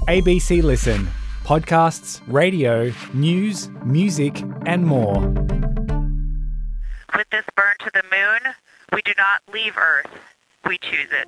ABC Listen. Podcasts, radio, news, music, and more. With this burn to the moon, we do not leave Earth. We choose it.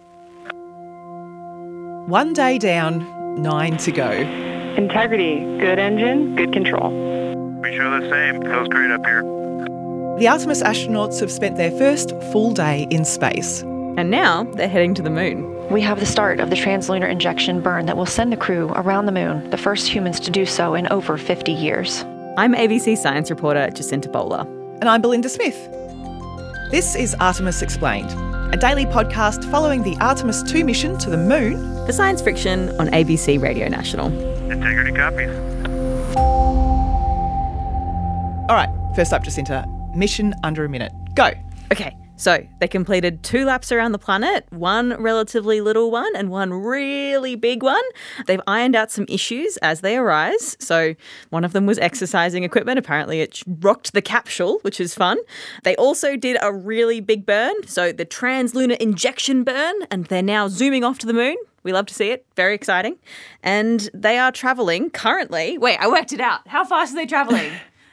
1 day down, 9 to go. Integrity, good engine, good control. We show the same. Feels great up here. The Artemis astronauts have spent their first full day in space. And now they're heading to the moon. We have the start of the translunar injection burn that will send the crew around the moon, the first humans to do so in over 50 years. I'm ABC science reporter Jacinta Bowler. And I'm Belinda Smith. This is Artemis Explained, a daily podcast following the Artemis 2 mission to the moon. For science fiction on ABC Radio National. Integrity copies. All right, first up, Jacinta, mission under a minute. Go. Okay, so they completed 2 laps around the planet, one relatively little one and one really big one. They've ironed out some issues as they arise. So one of them was exercising equipment. Apparently it rocked the capsule, which is fun. They also did a really big burn, so the translunar injection burn, and they're now zooming off to the moon. We love to see it. Very exciting. And they are travelling currently. Wait, I worked it out. How fast are they travelling?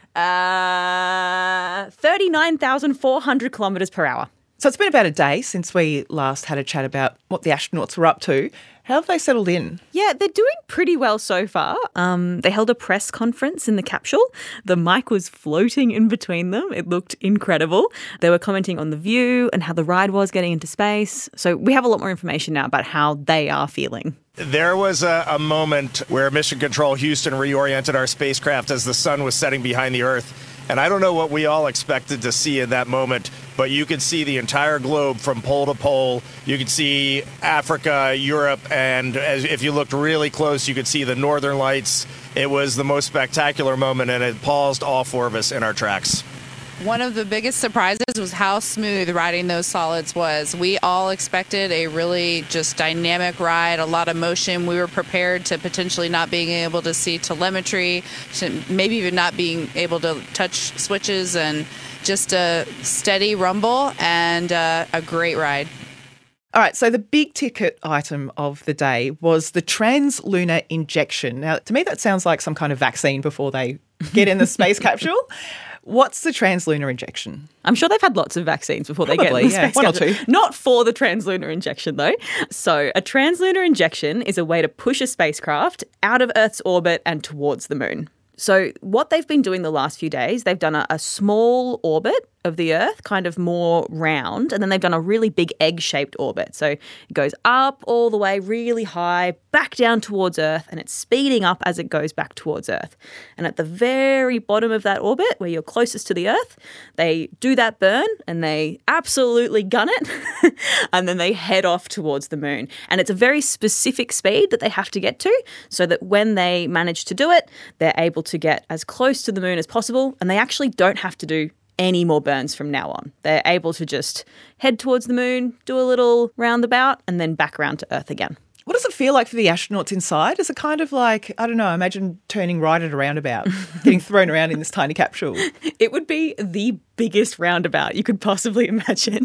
39,400 kilometres per hour. So it's been about a day since we last had a chat about what the astronauts were up to. How have they settled in? Yeah, they're doing pretty well so far. They held a press conference in the capsule. The mic was floating in between them. It looked incredible. They were commenting on the view and how the ride was getting into space. So we have a lot more information now about how they are feeling. There was a moment where Mission Control Houston reoriented our spacecraft as the sun was setting behind the Earth. And I don't know what we all expected to see in that moment, but you could see the entire globe from pole to pole. You could see Africa, Europe, and if you looked really close, you could see the northern lights. It was the most spectacular moment, and it paused all 4 of us in our tracks. One of the biggest surprises was how smooth riding those solids was. We all expected a really just dynamic ride, a lot of motion. We were prepared to potentially not being able to see telemetry, to maybe even not being able to touch switches, and just a steady rumble and a great ride. All right, so the big ticket item of the day was the translunar injection. Now, to me, that sounds like some kind of vaccine before they get in the space capsule. What's the translunar injection? I'm sure they've had lots of vaccines before they get in the space one capsule. or 2. Not for the translunar injection, though. So a translunar injection is a way to push a spacecraft out of Earth's orbit and towards the moon. So what they've been doing the last few days, they've done a small orbit of the Earth, kind of more round, and then they've done a really big egg-shaped orbit. So it goes up all the way really high, back down towards Earth, and it's speeding up as it goes back towards Earth. And at the very bottom of that orbit, where you're closest to the Earth, they do that burn and they absolutely gun it, and then they head off towards the moon. And it's a very specific speed that they have to get to, so that when they manage to do it, they're able to get as close to the moon as possible, and they actually don't have to do any more burns from now on. They're able to just head towards the moon, do a little roundabout, and then back around to Earth again. What does it feel like for the astronauts inside? Is it kind of like, I don't know, imagine turning right at a roundabout, getting thrown around in this tiny capsule? It would be the biggest roundabout you could possibly imagine.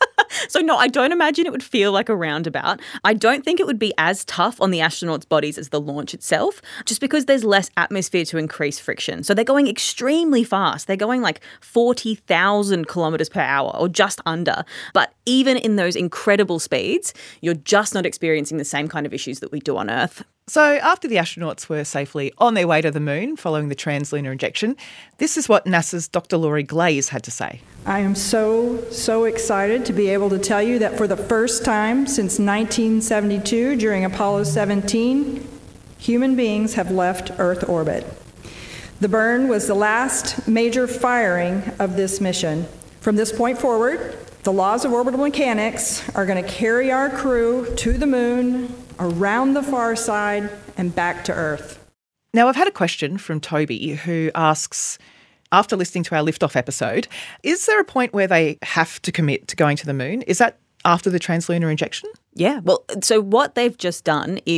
So no, I don't imagine it would feel like a roundabout. I don't think it would be as tough on the astronauts' bodies as the launch itself, just because there's less atmosphere to increase friction. So they're going extremely fast. They're going like 40,000 kilometres per hour or just under. But even in those incredible speeds, you're just not experiencing the same kind of issues that we do on Earth. So after the astronauts were safely on their way to the moon following the translunar injection, this is what NASA's Dr. Laurie Glaze had to say. I am so excited to be able to tell you that for the first time since 1972, during Apollo 17, human beings have left Earth orbit. The burn was the last major firing of this mission. From this point forward, the laws of orbital mechanics are going to carry our crew to the moon, around the far side, and back to Earth. Now, I've had a question from Toby who asks, after listening to our liftoff episode, is there a point where they have to commit to going to the moon? Is that after the translunar injection? Yeah, well, so what they've just done is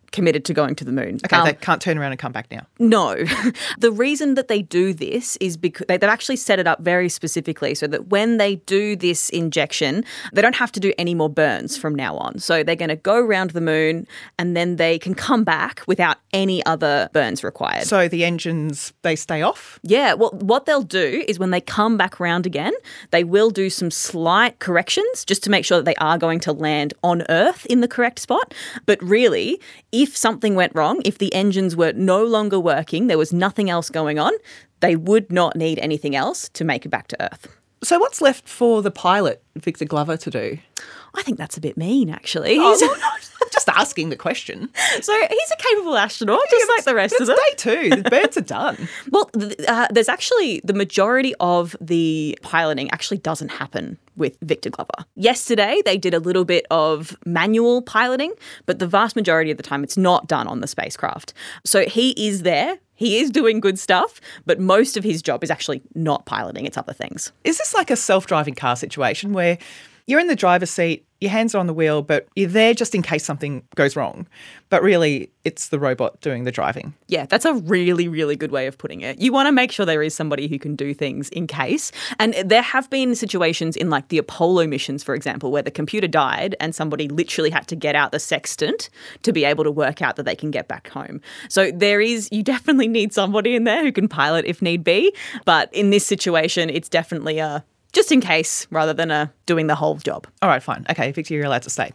committed to going to the moon. Okay, they can't turn around and come back now. No. The reason that they do this is because they've actually set it up very specifically so that when they do this injection, they don't have to do any more burns from now on. So they're going to go around the moon and then they can come back without any other burns required. So the engines, they stay off? Yeah, well, what they'll do is when they come back around again, they will do some slight corrections just to make sure that they are going to land on Earth in the correct spot. But really, if something went wrong, if the engines were no longer working, there was nothing else going on, they would not need anything else to make it back to Earth. So what's left for the pilot, Victor Glover, to do? I think that's a bit mean, actually. I'm just asking the question. So he's a capable astronaut, just like the rest of them. It's day 2. The birds are done. Well, there's actually the majority of the piloting actually doesn't happen with Victor Glover. Yesterday, they did a little bit of manual piloting, but the vast majority of the time it's not done on the spacecraft. So he is there. He is doing good stuff, but most of his job is actually not piloting. It's other things. Is this like a self-driving car situation where you're in the driver's seat, your hands are on the wheel, but you're there just in case something goes wrong? But really, it's the robot doing the driving. Yeah, that's a really, really good way of putting it. You want to make sure there is somebody who can do things in case. And there have been situations in like the Apollo missions, for example, where the computer died and somebody literally had to get out the sextant to be able to work out that they can get back home. So you definitely need somebody in there who can pilot if need be. But in this situation, it's definitely just in case rather than doing the whole job. All right, fine. Okay, Victor, you're allowed to stay.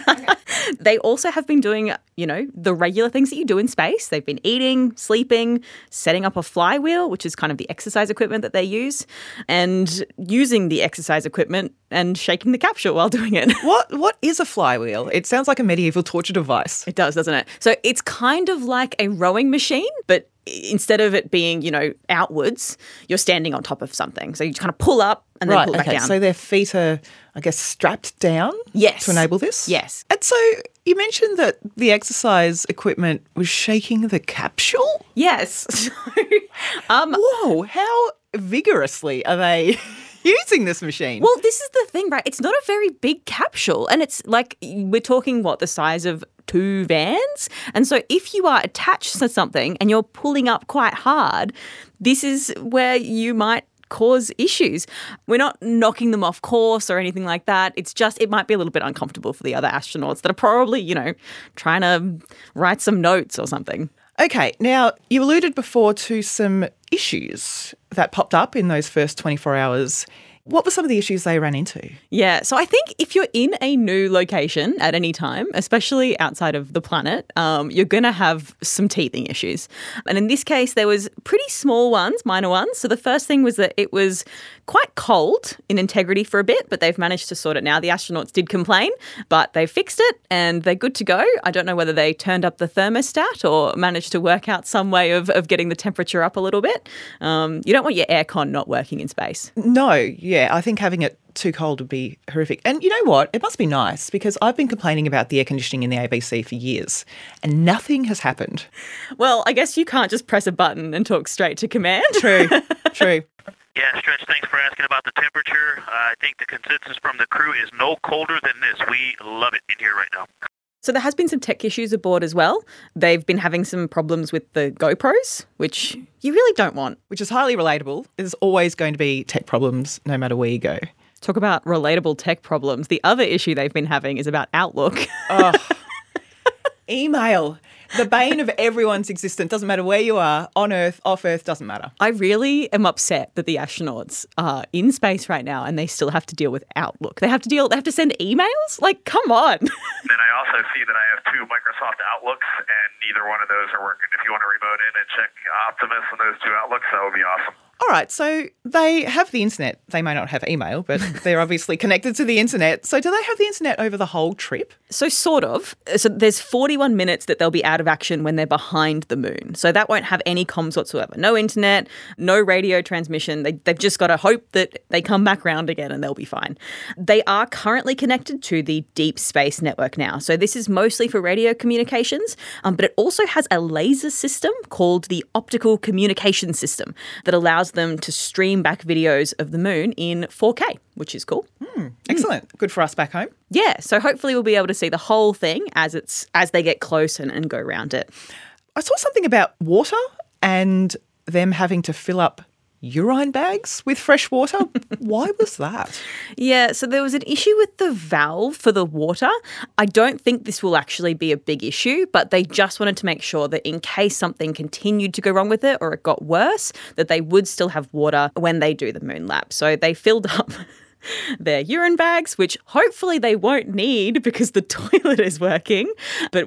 They also have been doing, the regular things that you do in space. They've been eating, sleeping, setting up a flywheel, which is kind of the exercise equipment that they use, and using the exercise equipment and shaking the capsule while doing it. What is a flywheel? It sounds like a medieval torture device. It does, doesn't it? So it's kind of like a rowing machine, but instead of it being, outwards, you're standing on top of something. So you kind of pull up and then pull back down. So their feet are, I guess, strapped down to enable this? Yes. And so you mentioned that the exercise equipment was shaking the capsule? Yes. Whoa, how vigorously are they using this machine? Well, this is the thing, right? It's not a very big capsule. And it's like, we're talking, the size of 2 vans? And so if you are attached to something and you're pulling up quite hard, this is where you might cause issues. We're not knocking them off course or anything like that. It's just, it might be a little bit uncomfortable for the other astronauts that are probably, trying to write some notes or something. Okay, now you alluded before to some issues that popped up in those first 24 hours. What were some of the issues they ran into? Yeah, so I think if you're in a new location at any time, especially outside of the planet, you're going to have some teething issues. And in this case, there was pretty small ones, minor ones. So the first thing was that it was quite cold in Integrity for a bit, but they've managed to sort it now. The astronauts did complain, but they fixed it and they're good to go. I don't know whether they turned up the thermostat or managed to work out some way of getting the temperature up a little bit. You don't want your aircon not working in space. No, yeah, I think having it too cold would be horrific. And you know what? It must be nice because I've been complaining about the air conditioning in the ABC for years and nothing has happened. Well, I guess you can't just press a button and talk straight to command. True. Yeah, Stretch, thanks for asking about the temperature. I think the consensus from the crew is no colder than this. We love it in here right now. So there has been some tech issues aboard as well. They've been having some problems with the GoPros, which you really don't want. Which is highly relatable. There's always going to be tech problems no matter where you go. Talk about relatable tech problems. The other issue they've been having is about Outlook. Oh, email. The bane of everyone's existence. Doesn't matter where you are, on Earth, off Earth, doesn't matter. I really am upset that the astronauts are in space right now and they still have to deal with Outlook. They have to send emails? Like, come on. Then I also see that I have 2 Microsoft Outlooks and neither one of those are working. If you want to remote in and check Optimus on those 2 Outlooks, that would be awesome. All right, so they have the internet. They may not have email, but they're obviously connected to the internet. So do they have the internet over the whole trip? So sort of. So there's 41 minutes that they'll be out of action when they're behind the moon. So that won't have any comms whatsoever. No internet, no radio transmission. They've just got to hope that they come back round again and they'll be fine. They are currently connected to the Deep Space Network now. So this is mostly for radio communications, but it also has a laser system called the Optical Communication System that allows allows them to stream back videos of the moon in 4K, which is cool. Excellent. Good for us back home. Yeah, so hopefully we'll be able to see the whole thing as they get close and go around it. I saw something about water and them having to fill up urine bags with fresh water. Why was that? Yeah, so there was an issue with the valve for the water. I don't think this will actually be a big issue, but they just wanted to make sure that in case something continued to go wrong with it or it got worse, that they would still have water when they do the moon lap. So they filled up their urine bags, which hopefully they won't need because the toilet is working. But,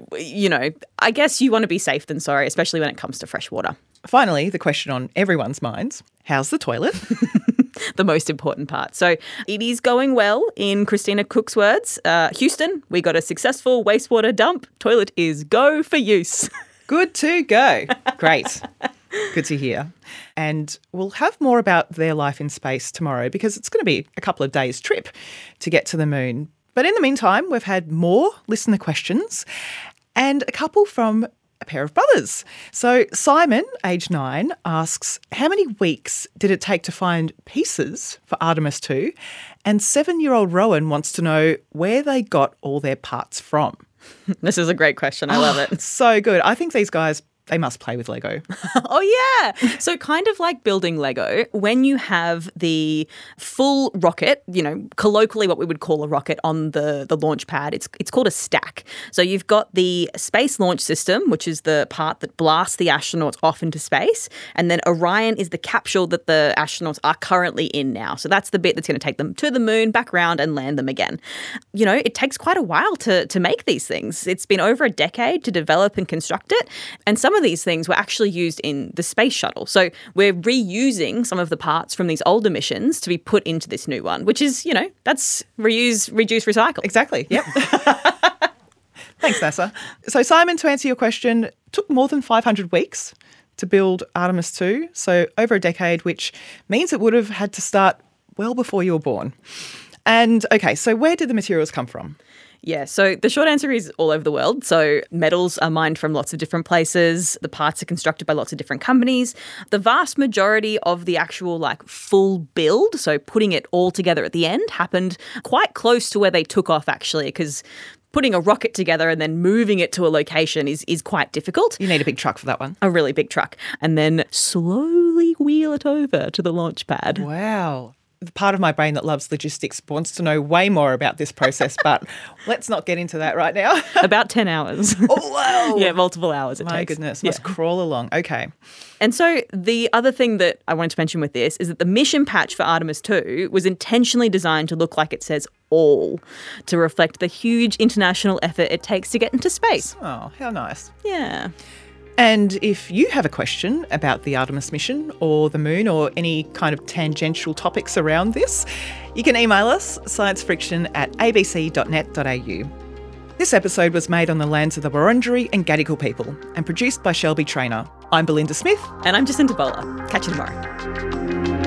I guess you want to be safe than sorry, especially when it comes to fresh water. Finally, the question on everyone's minds, how's the toilet? The most important part. So it is going well, in Christina Cook's words. Houston, we got a successful wastewater dump. Toilet is go for use. Good to go. Great. Good to hear. And we'll have more about their life in space tomorrow because it's going to be a couple of days' trip to get to the moon. But in the meantime, we've had more listener questions and a couple from a pair of brothers. So Simon, age 9, asks, how many weeks did it take to find pieces for Artemis 2? And 7-year-old Rowan wants to know where they got all their parts from. This is a great question. I love it. It's so good. I think these guys, they must play with Lego. Oh, yeah. So kind of like building Lego, when you have the full rocket, colloquially what we would call a rocket on the launch pad, it's called a stack. So you've got the Space Launch System, which is the part that blasts the astronauts off into space. And then Orion is the capsule that the astronauts are currently in now. So that's the bit that's going to take them to the moon, back around and land them again. It takes quite a while to make these things. It's been over a decade to develop and construct it. And some of these things were actually used in the space shuttle. So we're reusing some of the parts from these older missions to be put into this new one, which is, that's reuse, reduce, recycle. Exactly. Yep. Thanks, NASA. So Simon, to answer your question, took more than 500 weeks to build Artemis 2. So over a decade, which means it would have had to start well before you were born. And okay, so where did the materials come from? Yeah, so the short answer is all over the world. So metals are mined from lots of different places. The parts are constructed by lots of different companies. The vast majority of the actual full build, so putting it all together at the end, happened quite close to where they took off actually, because putting a rocket together and then moving it to a location is quite difficult. You need a big truck for that one. A really big truck. And then slowly wheel it over to the launch pad. Wow. The part of my brain that loves logistics wants to know way more about this process, but let's not get into that right now. About 10 hours. Oh, wow. Yeah, multiple hours it takes. My goodness, must crawl along. Okay. And so the other thing that I wanted to mention with this is that the mission patch for Artemis 2 was intentionally designed to look like it says all, to reflect the huge international effort it takes to get into space. Oh, how nice. Yeah. And if you have a question about the Artemis mission or the moon or any kind of tangential topics around this, you can email us, sciencefriction@abc.net.au. This episode was made on the lands of the Wurundjeri and Gadigal people and produced by Shelby Traynor. I'm Belinda Smith. And I'm Jacinta Bowler. Catch you tomorrow.